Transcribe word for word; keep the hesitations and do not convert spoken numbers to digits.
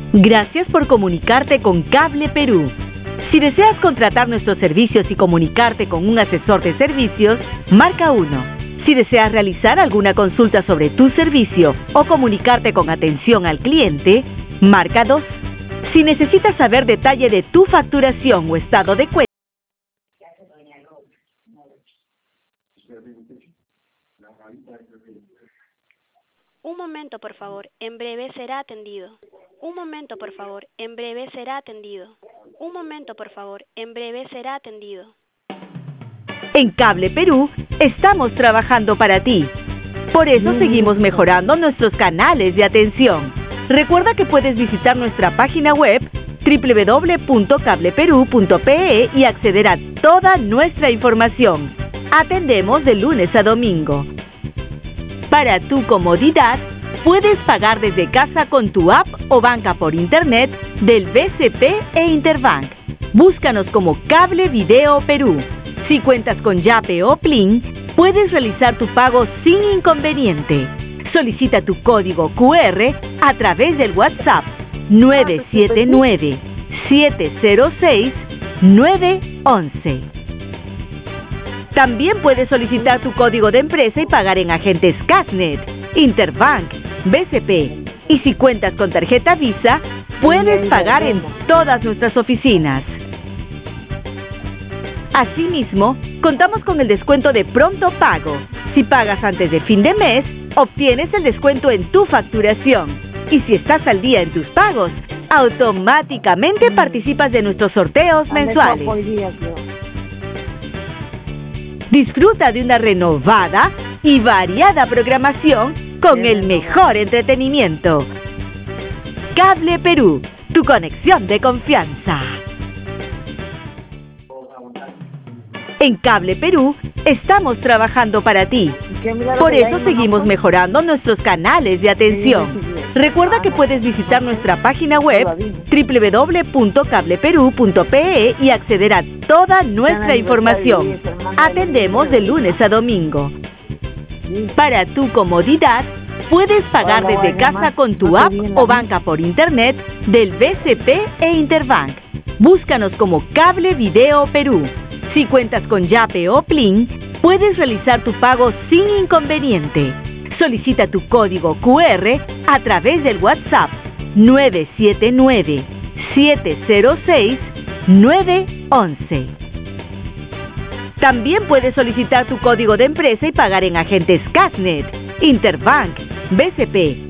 Gracias por comunicarte con Cable Perú. Si deseas contratar nuestros servicios y comunicarte con un asesor de servicios, marca uno. Si deseas realizar alguna consulta sobre tu servicio o comunicarte con atención al cliente, marca dos. Si necesitas saber detalle de tu facturación o estado de cuenta, Un momento, por favor. En breve será atendido. Un momento, por favor. En breve será atendido. Un momento, por favor. En breve será atendido. en Cable Perú estamos trabajando para ti. Por eso seguimos mejorando nuestros canales de atención. Recuerda que puedes visitar nuestra página web doble u doble u doble u punto cable perú punto pe e y acceder a toda nuestra información. Atendemos de lunes a domingo. Para tu comodidad, puedes pagar desde casa con tu app o banca por internet del B C P e Interbank. Búscanos como Cable Video Perú. Si cuentas con Yape o Plin, puedes realizar tu pago sin inconveniente. Solicita tu código cu erre a través del WhatsApp nueve siete nueve, siete cero seis, nueve once. También puedes solicitar tu código de empresa y pagar en agentes Casnet, Interbank, B C P. Y si cuentas con tarjeta Visa, puedes pagar en todas nuestras oficinas. Asimismo, contamos con el descuento de pronto pago. Si pagas antes de fin de mes, obtienes el descuento en tu facturación. Y si estás al día en tus pagos, automáticamente participas de nuestros sorteos mensuales. Disfruta de una renovada y variada programación con el mejor entretenimiento. Cable Perú, tu conexión de confianza. En Cable Perú estamos trabajando para ti. Por eso seguimos mejorando nuestros canales de atención. Recuerda que puedes visitar nuestra página web doble u doble u doble u punto cable perú punto pe e y acceder a toda nuestra información. Atendemos de lunes a domingo. Para tu comodidad, puedes pagar desde casa con tu app o banca por internet del B C P e Interbank. Búscanos como Cable Video Perú. Si cuentas con Yape o Plin, puedes realizar tu pago sin inconveniente. Solicita tu código cu erre a través del WhatsApp nueve siete nueve, siete cero seis, nueve once. También puedes solicitar tu código de empresa y pagar en agentes Casnet, Interbank, B C P.